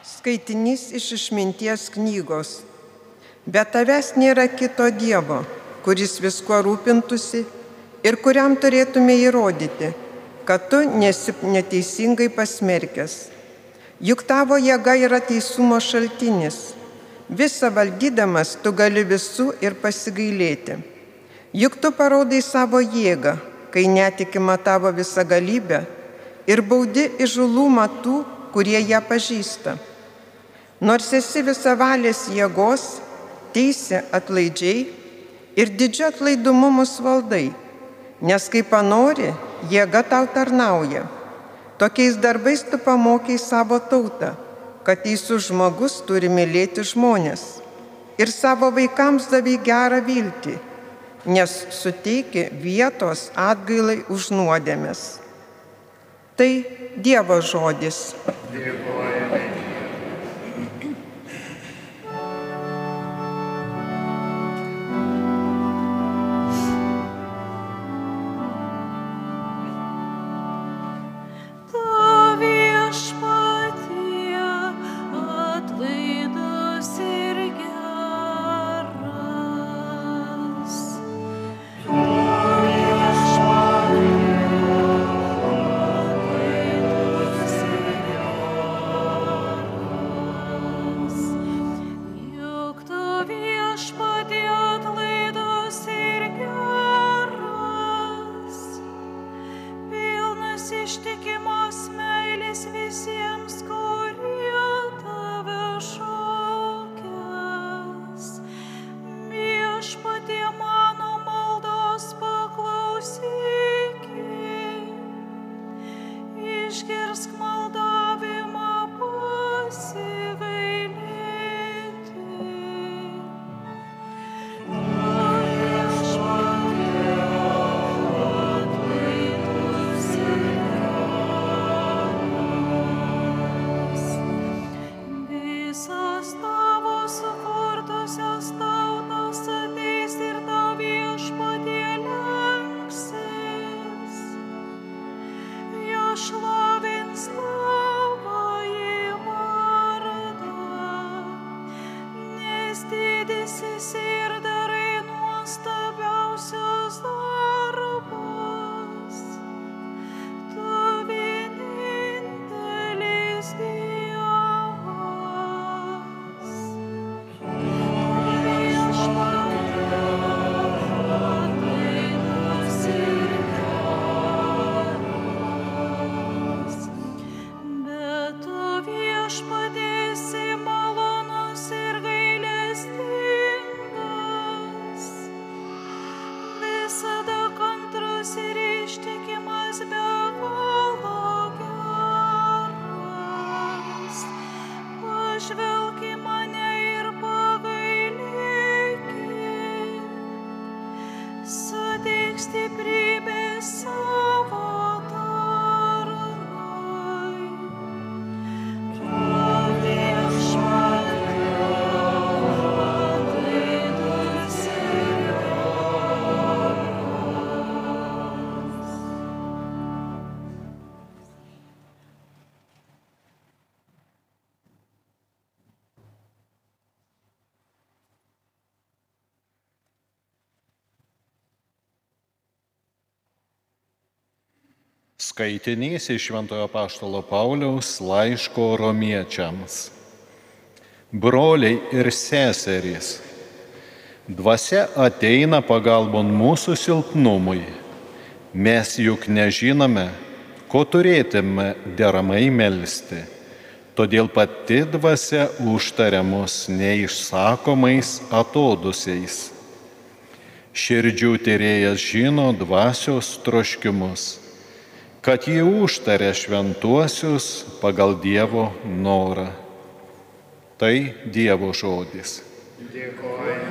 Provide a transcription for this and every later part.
Skaitinys iš Išminties knygos. Be tavęs nėra kito Dievo, kuris viskuo rūpintųsi ir kuriam turėtume įrodyti, kad tu nesi neteisingai pasmerkęs. Juk tavo jėga yra teisumo šaltinis. Visą valdydamas tu gali visų ir pasigailėti. Juk tu parodai savo jėgą, kai netikima tavo visagalybė ir baudi įžūlumą tų, kurie ją pažįsta. Nors esi visavalės jėgos, teisi atlaidžiai ir didžiu atlaidumu mus valdai, nes kai panori, jėga tau tarnauja. Tokiais darbais tu pamokai savo tautą, kad teisus žmogus turi mylėti žmonės ir savo vaikams davei gerą viltį, nes suteiki vietos atgailai už nuodėmes. Tai Dievo žodis. Dėkojame. Skaitinys iš Šventojo Apaštalo Pauliaus laiško romiečiams. Broliai ir seserys, dvasia ateina pagalbon mūsų silpnumui. Mes juk nežinome, ko turėtume deramai melsti. Todėl pati dvasia užtaria mus neišsakomais atodusiais. Širdžių tyrėjas žino dvasios troškimus, kad jį užtaria šventuosius pagal Dievo norą. Tai Dievo žodis. Dėkojame.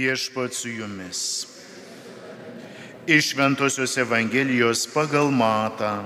Viešpats su jumis. Iš Šventosios Evangelijos pagal Matą.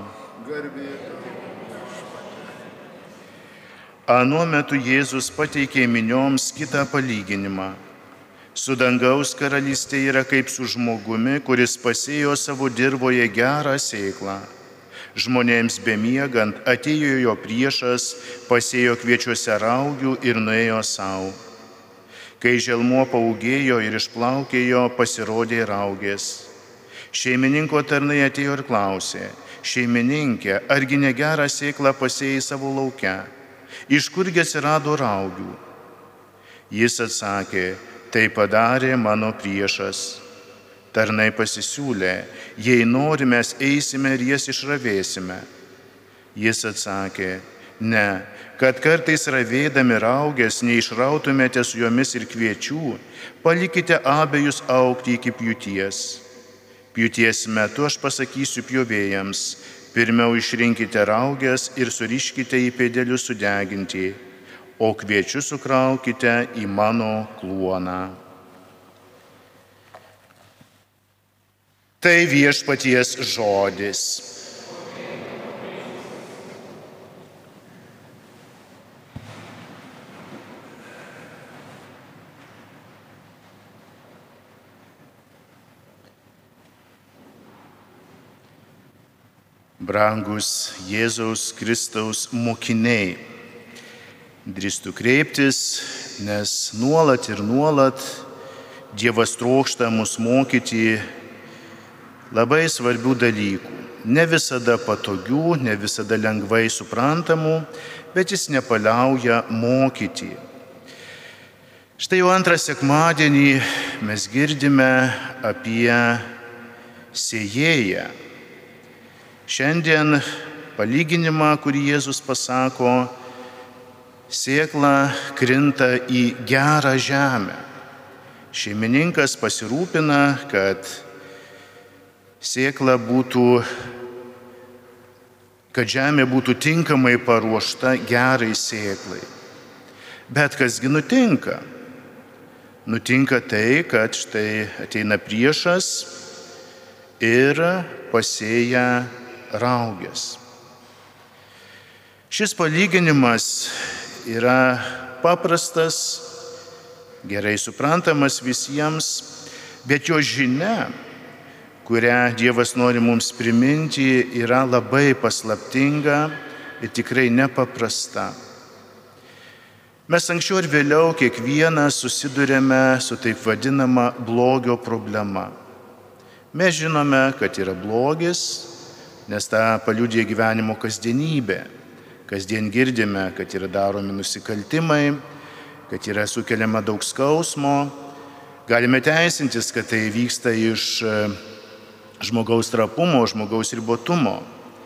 Anuo metu Jėzus pateikė minioms kitą palyginimą. Su dangaus karalystė yra kaip su žmogumi, kuris pasėjo savo dirvoje gerą sėklą. Žmonėms bemiegant atėjo jo priešas, pasėjo kviečiuose raugių ir nuėjo savo. Kai želmuo paūgėjo ir išplaukėjo, pasirodė raugės. Šeimininko tarnai atėjo ir klausė: šeimininkė, argi negerą sėklą pasėjai savo lauke? Iš kurgi atsirado raugių? Jis atsakė: tai padarė mano priešas. Tarnai pasisiūlė: jei nori, mes eisime ir jas išravėsime. Jis atsakė: ne, kad kartais ravėdami raugės neišrautumėte su jomis ir kviečių, palikite abejus augti iki pjūties. Pjūties metu aš pasakysiu pjovėjams: pirmiau išrinkite raugės ir suriškite į pėdelius sudeginti, o kviečius sukraukite į mano kluoną. Tai viešpaties žodis. Brangus Jėzaus Kristaus mokiniai, drįstu kreiptis, nes nuolat ir nuolat Dievas trokšta mus mokyti labai svarbių dalykų. Ne visada patogių, ne visada lengvai suprantamų, bet jis nepaliauja mokyti. Štai jau antrą sekmadienį mes girdime apie sėjėją. Šiandien palyginimą, kurį Jėzus pasako, sėkla krinta į gerą žemę. Šeimininkas pasirūpina, kad sėkla kad žemė būtų tinkamai paruošta gerai sėklai. Bet kasgi nutinka? Nutinka tai, kad štai ateina priešas ir pasėja raugės. Šis palyginimas yra paprastas, gerai suprantamas visiems, bet jo žinia, kurią Dievas nori mums priminti, yra labai paslaptinga ir tikrai nepaprasta. Mes anksčiau ir vėliau kiekvienas susidurėme su taip vadinama blogio problema. Mes žinome, kad yra blogis, nes tą paliudija gyvenimo kasdienybė. Kasdien girdime, kad yra daromi nusikaltimai, kad yra sukeliama daug skausmo. Galime teisintis, kad tai vyksta iš žmogaus trapumo, žmogaus ribotumo.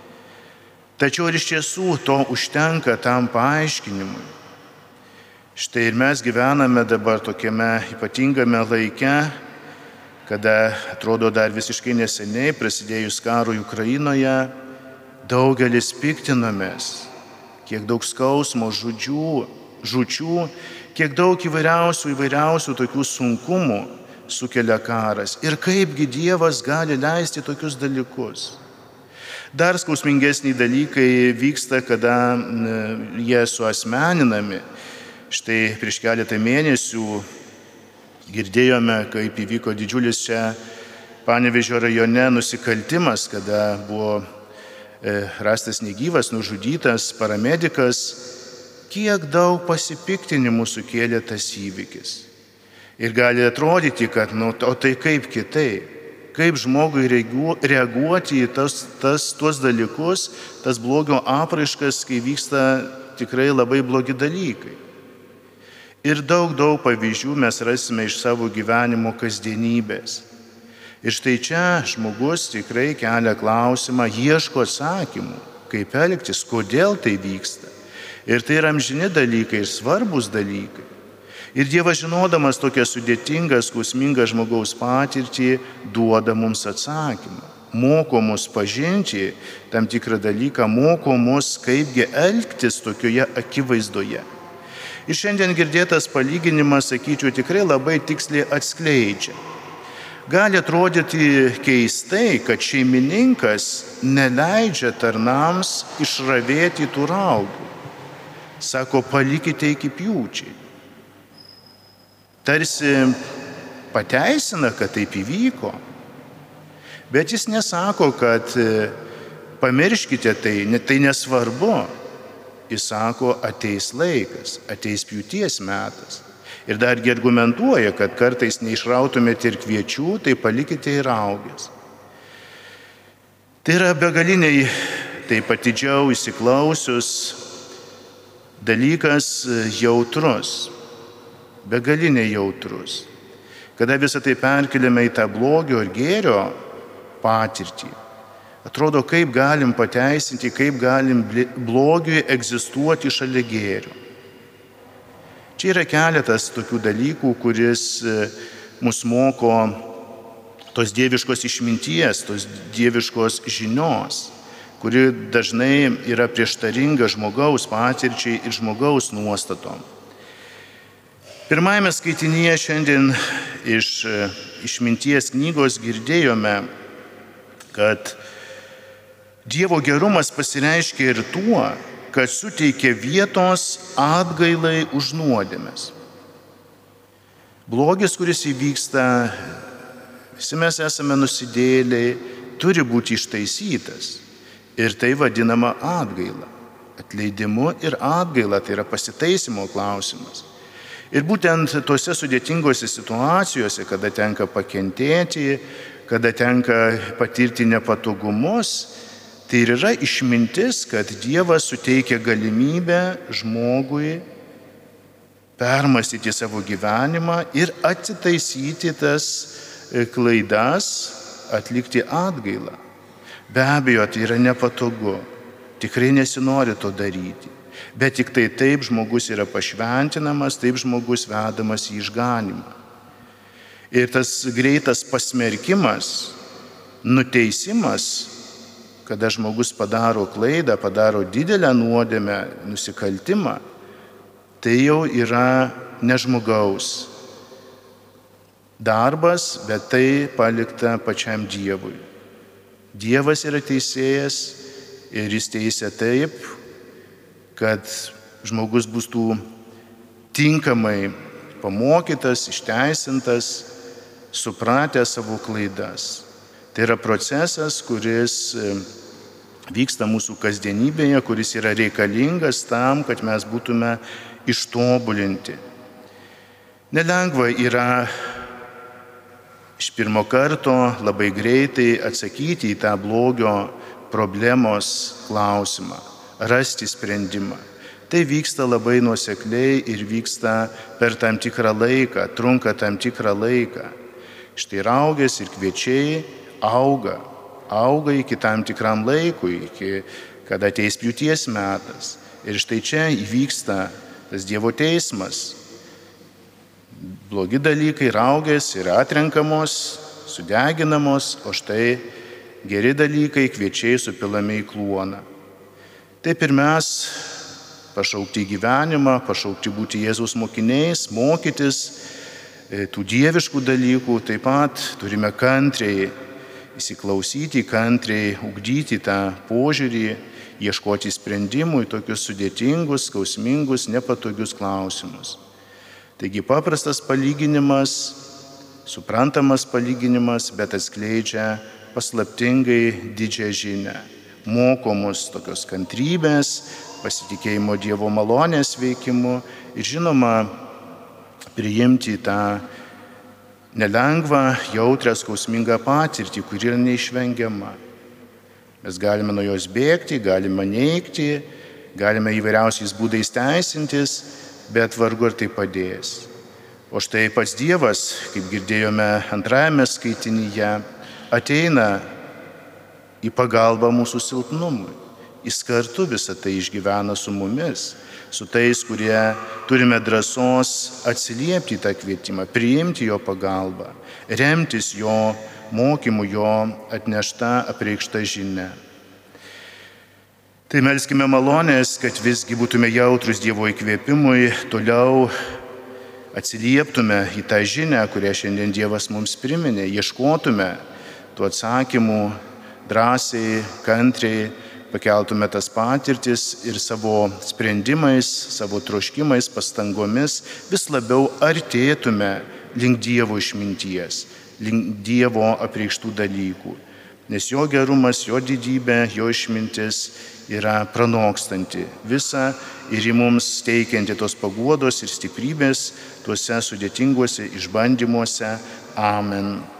Tačiau ir iš tiesų to užtenka tam paaiškinimui. Štai ir mes gyvename dabar tokiame ypatingame laike, kada atrodo dar visiškai neseniai prasidėjus karui Ukrainoje, daugelis piktinomės, kiek daug skausmo, žūčių, kiek daug įvairiausių tokių sunkumų sukelia karas. Ir kaipgi Dievas gali leisti tokius dalykus. Dar skausmingesni dalykai vyksta, kada jie suasmeninami. Štai prieš keletą mėnesių girdėjome, kaip įvyko didžiulis čia Panevėžio rajone nusikaltimas, kada buvo rastas negyvas, nužudytas paramedikas. Kiek daug pasipiktinimų sukėlė tas įvykis. Ir gali atrodyti, kad o tai kaip kitaip, kaip žmogui reaguoti į tuos dalykus, tas blogio apraiškas, kai vyksta tikrai labai blogi dalykai. Ir daug pavyzdžių mes rasime iš savo gyvenimo kasdienybės. Ir štai čia žmogus tikrai kelia klausimą, ieško atsakymų, kaip elgtis, kodėl tai vyksta. Ir tai yra amžini dalykai ir svarbus dalykai. Ir Dievas, žinodamas tokią sudėtingą, skausmingą žmogaus patirtį, duoda mums atsakymą. Moko mus pažinti tam tikrą dalyką, moko mus kaipgi elgtis tokioje akivaizdoje. Ir šiandien girdėtas palyginimas, sakyčiau, tikrai labai tiksliai atskleidžia. Gali atrodyti keistai, kad šeimininkas neleidžia tarnams išravėti tų raugų. Sako, palikite iki pjūčiai. Tarsi pateisina, kad taip įvyko. Bet jis nesako, kad pamirškite tai nesvarbu. Jis sako, ateis laikas, ateis pjūties metas. Ir dargi argumentuoja, kad kartais neišrautumėte ir kviečių, tai palikite ir raugės. Tai yra begaliniai, taip atidžiau įsiklausius, dalykas jautrus, begaliniai jautrus. Kada visą tai perkeliame į tą blogio ir gėrio patirtį, atrodo, kaip galim pateisinti, kaip galim blogiui egzistuoti šalia gėrio. Čia yra keletas tokių dalykų, kuris mus moko tos dieviškos išminties, tos dieviškos žinios, kuri dažnai yra prieštaringa žmogaus patirčiai ir žmogaus nuostatom. Pirmajame skaitinyje šiandien iš išminties knygos girdėjome, kad Dievo gerumas pasireiškia ir tuo, kad suteikia vietos atgailai už nuodėmes. Blogis, kuris įvyksta, visi mes esame nusidėjėliai, turi būti ištaisytas. Ir tai vadinama atgaila. Atleidimu ir atgaila, tai yra pasitaisymo klausimas. Ir būtent tose sudėtingose situacijose, kada tenka pakentėti, kada tenka patirti nepatogumus, tai ir yra išmintis, kad Dievas suteikia galimybę žmogui permastyti savo gyvenimą ir atitaisyti tas klaidas, atlikti atgailą. Be abejo, tai yra nepatogu, tikrai nesinori to daryti, bet tik tai taip žmogus yra pašventinamas, taip žmogus vedamas į išganimą. Ir tas greitas pasmerkimas, nuteisimas, kada žmogus padaro klaidą, padaro didelę nuodėmę, nusikaltimą, tai jau yra ne žmogaus darbas, bet tai palikta pačiam Dievui. Dievas yra teisėjas ir jis teisia taip, kad žmogus bus tinkamai pamokytas, išteisintas, supratęs savo klaidas. Tai yra procesas, kuris vyksta mūsų kasdienybėje, kuris yra reikalingas tam, kad mes būtume ištobulinti. Nelengva yra iš pirmo karto labai greitai atsakyti į tą blogio problemos klausimą, rasti sprendimą. Tai vyksta labai nuosekliai ir vyksta per tam tikrą laiką, trunka tam tikrą laiką. Štai raugės ir kviečiai auga iki tam tikram laikui, iki kada ateis pjūties metas. Ir štai čia įvyksta tas Dievo teismas. Blogi dalykai, raugės yra atrenkamos, sudeginamos, o štai geri dalykai, kviečiai supilami į kluoną. Taip ir mes, pašaukti į gyvenimą, pašaukti būti Jėzaus mokiniais, mokytis tų dieviškų dalykų, taip pat turime kantriai įsiklausyti, kantriai ugdyti tą požiūrį, ieškoti sprendimų į tokius sudėtingus, skausmingus, nepatogius klausimus. Taigi paprastas palyginimas, suprantamas palyginimas, bet atskleidžia paslaptingai didžią žinią. Moko mus tokios kantrybės, pasitikėjimo Dievo malonės veikimu ir žinoma priimti tą nelengvą, jautrią, skausmingą patirtį, kuri yra neišvengiama. Mes galime nuo jos bėgti, galime neigti, galime įvairiausiais būdais teisintis, bet vargu ar tai padės. O štai pats Dievas, kaip girdėjome antrajame skaitinyje, ateina į pagalbą mūsų silpnumui. Jis kartu visą tai išgyvena su mumis, su tais, kurie turime drąsos atsiliepti tą kvietimą, priimti jo pagalbą, remtis jo mokymu, jo atnešta apreikšta žinia. Tai melskime malonės, kad visgi būtume jautrus Dievo įkvėpimui, toliau atsilieptume į tą žinią, kurią šiandien Dievas mums priminė, ieškotume tų atsakymų drąsiai, kantriai, pakeltume tas patirtis ir savo sprendimais, savo troškimais, pastangomis vis labiau artėtume link Dievo išminties, link Dievo apreikštų dalykų. Nes jo gerumas, jo didybė, jo išmintis yra pranokstanti visą ir į mums teikianti tos paguodos ir stiprybės tuose sudėtinguose išbandymuose. Amen.